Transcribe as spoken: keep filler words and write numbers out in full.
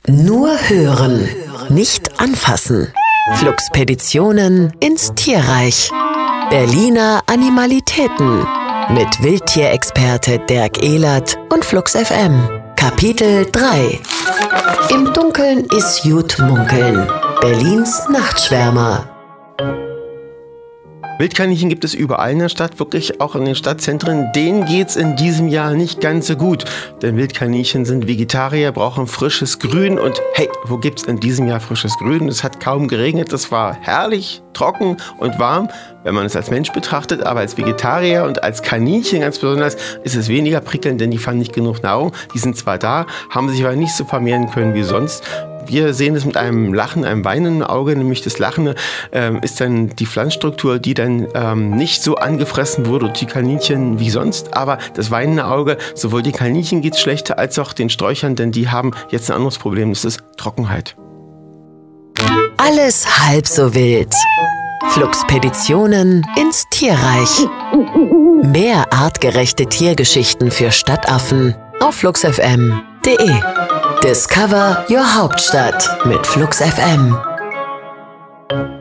Nur hören, nicht anfassen. Fluxpeditionen ins Tierreich. Berliner Animalitäten mit Wildtierexperte Dirk Ehlert und Flux F M. Kapitel drei. Im Dunkeln ist gut munkeln. Berlins Nachtschwärmer. Wildkaninchen gibt es überall in der Stadt, wirklich auch in den Stadtzentren. Denen geht's in diesem Jahr nicht ganz so gut. Denn Wildkaninchen sind Vegetarier, brauchen frisches Grün. Und hey, wo gibt's in diesem Jahr frisches Grün? Es hat kaum geregnet, es war herrlich, trocken und warm, wenn man es als Mensch betrachtet. Aber als Vegetarier und als Kaninchen ganz besonders ist es weniger prickelnd, denn die fanden nicht genug Nahrung. Die sind zwar da, haben sich aber nicht so vermehren können wie sonst. Wir sehen es mit einem Lachen, einem weinenden Auge, nämlich das Lachen ähm, ist dann die Pflanzstruktur, die dann ähm, nicht so angefressen wurde durch die Kaninchen wie sonst. Aber das weinende Auge, sowohl den Kaninchen geht es schlechter als auch den Sträuchern, denn die haben jetzt ein anderes Problem, das ist Trockenheit. Alles halb so wild. Fluxpeditionen ins Tierreich. Mehr artgerechte Tiergeschichten für Stadtaffen auf flux f m punkt de. Discover your Hauptstadt mit Flux F M.